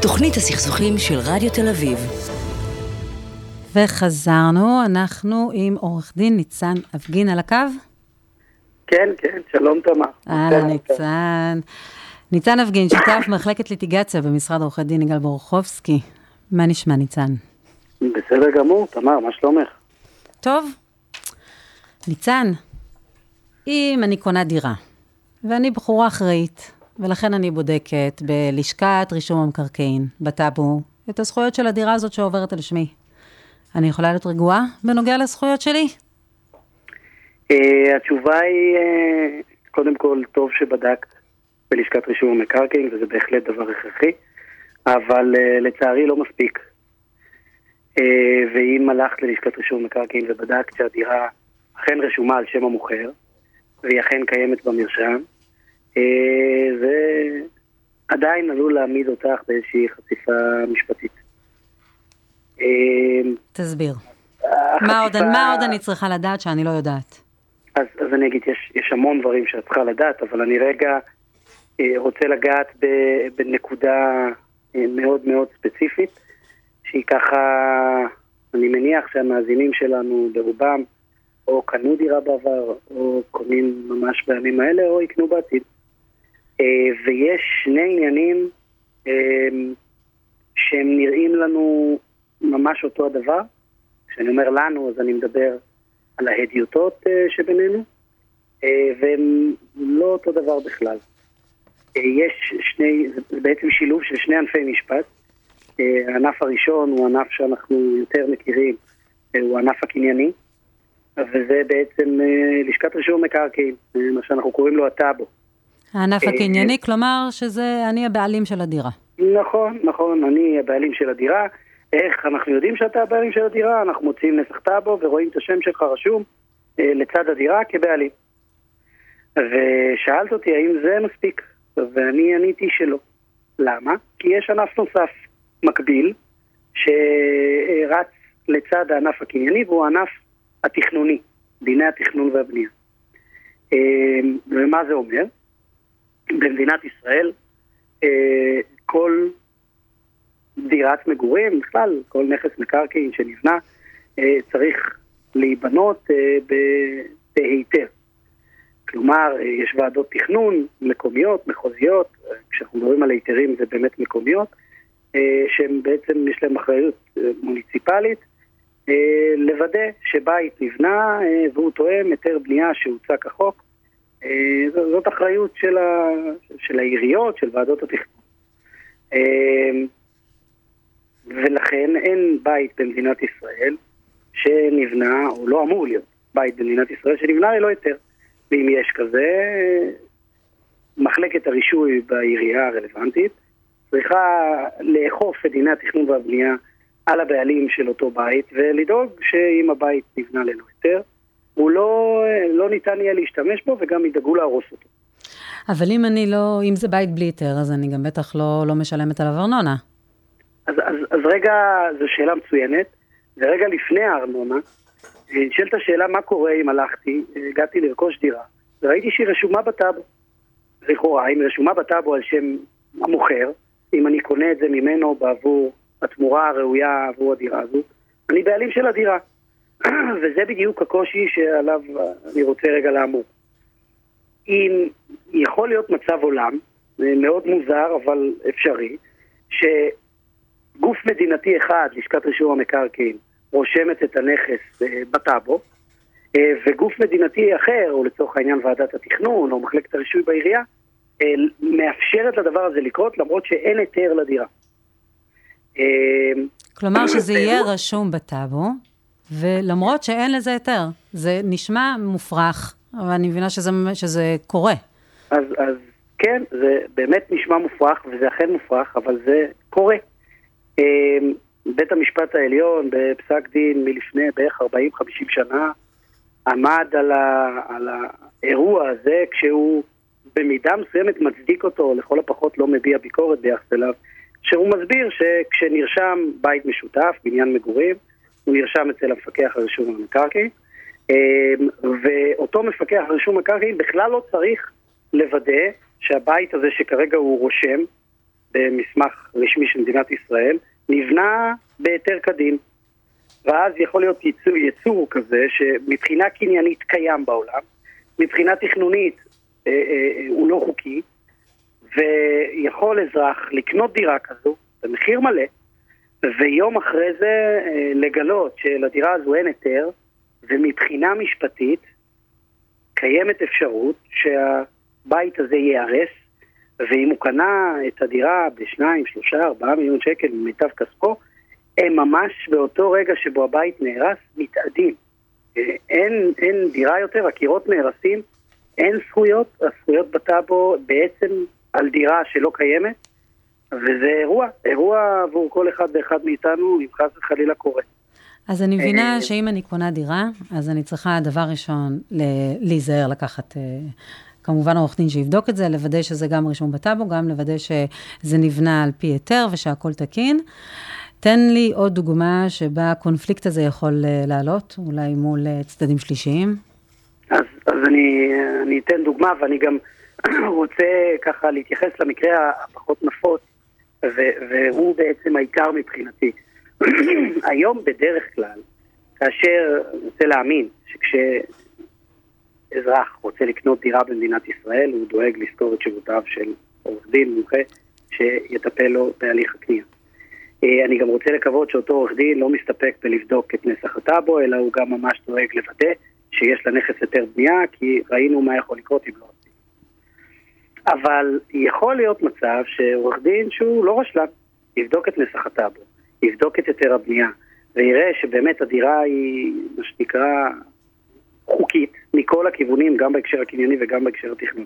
תוכנית הסכסוכים של רדיו תל אביב. וחזרנו, אנחנו עם עורך דין ניצן אבגין על הקו. כן, שלום תמר. אהלן ניצן. ניצן אבגין, שותף מחלקת ליטיגציה במשרד עורכי דין יגאל בורוכובסקי. מה נשמע ניצן? בסדר גמור, תמר, מה שלומך? טוב. ניצן, אם אני קונה דירה, ואני בחורה אחראית, ולכן אני בודקת בלשכת רישום המקרקעין, בטאבו, את הזכויות של הדירה הזאת שעוברת על שמי. אני יכולה להיות רגועה בנוגע לזכויות שלי? התשובה היא, קודם כל, טוב שבדקת בלשכת רישום המקרקעין, וזה בהחלט דבר הכרחי, אבל לצערי לא מספיק. ואם הלכת ללשכת רישום המקרקעין ובדקת שהדירה אכן רשומה על שם המוכר, והיא אכן קיימת במרשם, זה עדיין עלול להעמיד אותך באיזושהי חשיפה משפטית. תסביר. מה עוד אני צריכה לדעת שאני לא יודעת? אז אני אגיד, יש המון דברים שאת צריכה לדעת, אבל אני רגע רוצה לגעת בנקודה מאוד מאוד ספציפית, שהיא ככה, אני מניח שהמאזינים שלנו ברובם, או קנו דירה בעבר, או קונים ממש בימים האלה, או יקנו בעתיד. ויש שני עניינים שהם נראים לנו ממש אותו הדבר. כשאני אומר לנו, אז אני מדבר על ההדיוטות שבינינו, והם לא אותו דבר בכלל. יש זה בעצם שילוב של שני ענפי משפט. הענף הראשון הוא ענף שאנחנו יותר מכירים, הוא ענף הקנייני, וזה בעצם לשכת רישום מקרקעין, מה שאנחנו קוראים לו הטאבו. הענף הקנייני, כלומר שזה אני הבעלים של הדירה. נכון, אני הבעלים של הדירה. איך אנחנו יודעים שאתה הבעלים של הדירה? אנחנו מוצאים נסח טאבו ורואים את השם שלך רשום לצד הדירה כבעלים. ושאלת אותי האם זה מספיק, ואני עניתי שלא. למה? כי יש ענף נוסף מקביל שרץ לצד הענף הקנייני, והוא הענף התכנוני, דיני התכנון והבנייה. ומה זה אומר? במדינת ישראל כל דירת מגורים, בכלל כל נכס מקרקעין שנבנה, צריך להיבנות בהיתר. כלומר, יש ועדות תכנון מקומיות, מחוזיות, כשאנחנו מדברים על היתרים זה באמת מקומיות, שהם בעצם יש להם אחריות מוניציפלית, לוודא שבית נבנה והוא תואם היתר בנייה שהוצא כחוק. זאת אחריות של העיריות, של ועדות התכנון. ולכן אין בית במדינת ישראל שנבנה, או לא אמור להיות בית במדינת ישראל שנבנה ללא היתר. ואם יש כזה, מחלקת הרישוי בעירייה הרלוונטית צריכה לאכוף את דיני התכנון והבנייה על הבעלים של אותו בית, ולדאוג שאם הבית נבנה ללא היתר, הוא לא ניתן יהיה להשתמש בו, וגם ידאגו להרוס אותו. אבל אם זה בית בלי היתר, אז אני גם בטח לא משלמת עליו ארנונה. אז רגע, זו שאלה מצוינת, ורגע לפני הארנונה, נשאלת השאלה מה קורה אם הגעתי לרכוש דירה, וראיתי שהיא רשומה בטאבו. לכאורה, אם רשומה בטאבו על שם המוכר, אם אני קונה את זה ממנו בעבור התמורה הראויה עבור הדירה הזו, אני בעלים של הדירה. וזה בדיוק הקושי שעליו אני רוצה רגע לאמור. אם יכול להיות מצב עולם, מאוד מוזר אבל אפשרי, שגוף מדינתי אחד, לשכת רישום המקרקעין, רושמת את הנכס בטאבו, וגוף מדינתי אחר, או לצורך העניין ועדת התכנון, או מחלקת הרישוי בעירייה, מאפשרת לדבר הזה לקרות, למרות שאין היתר לדירה. כלומר שזה יהיה רשום בטאבו, ולמרות שאין לזה היתר. זה נשמע מופרך, אבל אני מבינה שזה קורה. אז כן, זה באמת נשמע מופרך, וזה אכן מופרך, אבל זה קורה. בית המשפט העליון, בפסק דין מלפני בערך 40-50 שנה, עמד על האירוע הזה, כשהוא במידה מסוימת מצדיק אותו, לכל הפחות לא מביע ביקורת ביחס אליו, שהוא מסביר שכשנרשם בית משותף, בניין מגורים, הוא נרשם אצל המפקח הרישום המקרקעין, ואותו מפקח הרישום המקרקעין בכלל לא צריך לוודא שהבית הזה שכרגע הוא רושם, במסמך רשמי של מדינת ישראל, נבנה בהיתר כדין. ואז יכול להיות יצור כזה שמבחינה קניינית קיים בעולם, מבחינה תכנונית הוא לא חוקי, ויכול אזרח לקנות דירה כזו במחיר מלא, ויום אחרי זה לגלות שלדירה הזו אין היתר, ומבחינה משפטית קיימת אפשרות שהבית הזה ייהרס, ואם הוא קנה את הדירה ב2, 3, 4 מיליון שקל ממיטב כספו, הם ממש באותו רגע שבו הבית נהרס מתאדים. אין דירה יותר, הקירות נהרסים, אין זכויות, הזכויות בטאבו בעצם על דירה שלא קיימת, וזה אירוע עבור כל אחד ואחד מאיתנו, אם חס וחלילה קורה. אז אני מבינה שאם אני קונה דירה, אז אני צריכה דבר ראשון להיזהר לקחת, כמובן עורך דין שיבדוק את זה, לוודא שזה גם רשום בטאבו, גם לוודא שזה נבנה על פי היתר ושהכל תקין. תן לי עוד דוגמה שבה הקונפליקט הזה יכול לעלות, אולי מול צדדים שלישיים. אז אני אתן דוגמה, ואני גם רוצה ככה להתייחס למקרה הפחות נפוץ, והוא בעצם העיקר מבחינתי. היום בדרך כלל, כאשר רוצה להאמין שכשאזרח רוצה לקנות דירה במדינת ישראל, הוא דואג לזכור את שירותיו של עורך דין מומחה שיטפל לו בהליך הקנייה. אני גם רוצה לקוות שאותו עורך דין לא מסתפק בלבדוק את נסח הטאבו, אלא הוא גם ממש דואג לוודא שיש לנכס היתר בנייה, כי ראינו מה יכול לקרות אם לא עושים. אבל יכול להיות מצב שעורך דין שהוא לא רשלן, יבדוק את נסח הטאבו, יבדוק את היתר הבנייה, ויראה שבאמת הדירה היא מה שנקרא חוקית מכל הכיוונים, גם בהקשר הקנייני וגם בהקשר התכנוני.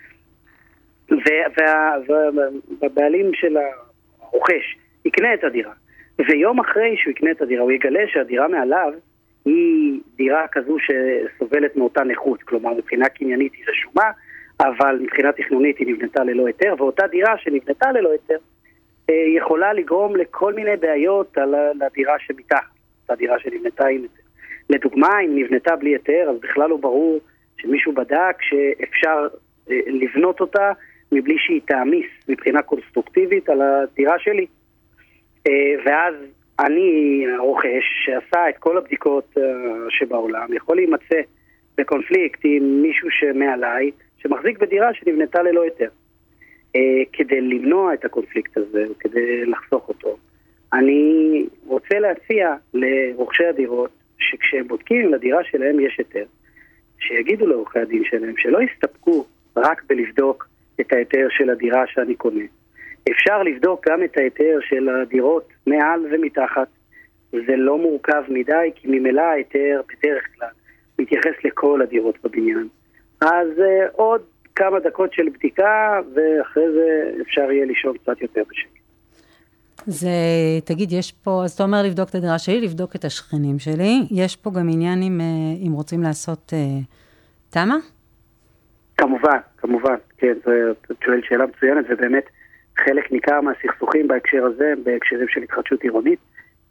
והבעלים של הרוכש יקנה את הדירה, ויום אחרי שהוא יקנה את הדירה, הוא יגלה שהדירה מעליו היא דירה כזו שסובלת מאותה נכות, כלומר מבחינה קניינית היא רשומה, אבל מבחינה תכנונית היא נבנתה ללא היתר, ואותה דירה שנבנתה ללא היתר, יכולה לגרום לכל מיני בעיות על הדירה שמתחת, הדירה שנבנתה עם היתר. לדוגמה, אם נבנתה בלי היתר, אז בכלל לא ברור שמישהו בדק שאפשר לבנות אותה מבלי שהיא תעמיס מבחינה קונסטרוקטיבית על הדירה שלי. ואז אני, הרוכש, שעשה את כל הבדיקות שבעולם, יכול להימצא בקונפליקט עם מישהו שמעליי, שמחזיק בדירה שנבנתה ללא היתר. כדי למנוע את הקונפליקט הזה, כדי לחסוך אותו, אני רוצה להציע לרוכשי הדירות, שכשהם בודקים לדירה שלהם יש היתר, שיגידו לעורכי הדין שלהם, שלא יסתפקו רק בלבדוק את ההיתר של הדירה שאני קונה. אפשר לבדוק גם את ההיתר של הדירות מעל ומתחת. זה לא מורכב מדי, כי ממילא ההיתר בדרך כלל מתייחס לכל הדירות בבניין. אז עוד כמה דקות של בדיקה, ואחרי זה אפשר יהיה לישון קצת יותר בשקט. זה, תגיד, יש פה, אז אתה אומר לבדוק את הדירה שלי, לבדוק את השכנים שלי. יש פה גם עניין אם רוצים לעשות תמה? כמובן, כן, אתה שואל שאלה מצוינת, ובאמת חלק ניכר מהסכסוכים בהקשר הזה, בהקשרים של התחדשות עירונית.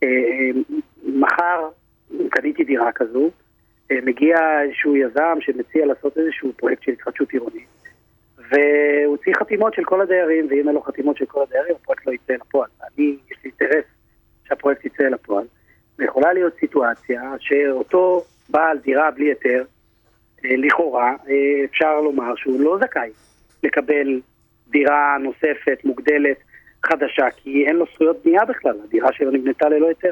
מחר קניתי דירה כזו, מגיע איזשהו יזם שמציע לעשות איזשהו פרויקט של התחדשות עירונית, והוא צריך חתימות של כל הדיירים, ואם אין לו חתימות של כל הדיירים, הפרויקט לא יצא לפועל. יש לי אינטרס שהפרויקט יצא לפועל, ויכולה להיות סיטואציה שאותו בעל דירה בלי היתר, לכאורה אפשר לומר שהוא לא זכאי לקבל דירה נוספת, מוגדלת, חדשה, כי אין לו זכויות בנייה בכלל, הדירה שלו נבנתה ללא היתר.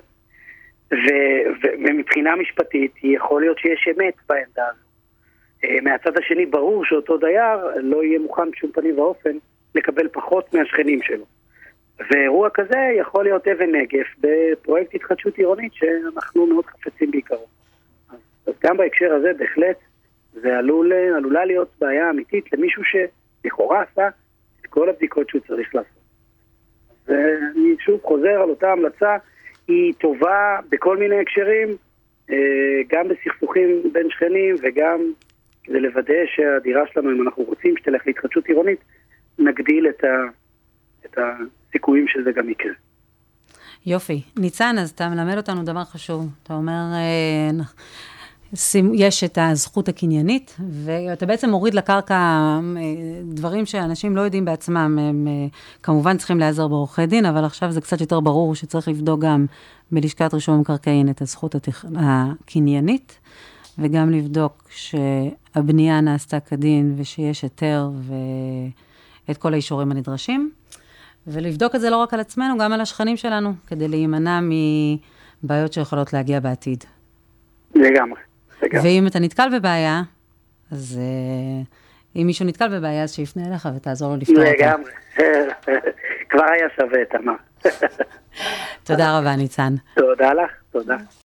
ומבחינה משפטית יכול להיות שיש אמת בעמדה הזו. מהצד השני ברור שאותו דייר לא יהיה מוכן בשום פנים ואופן לקבל פחות מהשכנים שלו. ואירוע כזה יכול להיות אבן נגף בפרויקט התחדשות עירונית שאנחנו מאוד חפצים בעיקרו. אז גם בהקשר הזה בהחלט זה עלולה להיות בעיה אמיתית למישהו שלכאורה עשה את כל הבדיקות שהוא צריך לעשות. ואני שוב חוזר על אותה המלצה, היא טובה בכל מיני הקשרים, גם בסכסוכים בין שכנים וגם כדי לוודא שהדירה שלנו, אם אנחנו רוצים שתלך להתחדשות עירונית, נגדיל את הסיכויים שזה גם יקרה. יופי. ניצן, אז אתה מלמד אותנו דבר חשוב. אתה אומר, יש את הזכות הקניינית, ואתה בעצם מוריד לקרקע דברים שאנשים לא יודעים בעצמם, הם כמובן צריכים להיעזר בעורכי דין, אבל עכשיו זה קצת יותר ברור שצריך לבדוק גם בלשכת רישום המקרקעין את הזכות הקניינית, וגם לבדוק שהבנייה נעשתה כדין ושיש היתר ואת כל האישורים הנדרשים, ולבדוק את זה לא רק על עצמנו, גם על השכנים שלנו, כדי להימנע מבעיות שיכולות להגיע בעתיד. לגמרי. ואם אתה נתקל בבעיה, אז אם מישהו נתקל בבעיה, אז שיפנה אליך ותעזור לו לפתור אותה. לגמרי. כבר היה שווה, תמר. תודה רבה, ניצן. תודה לך, תודה.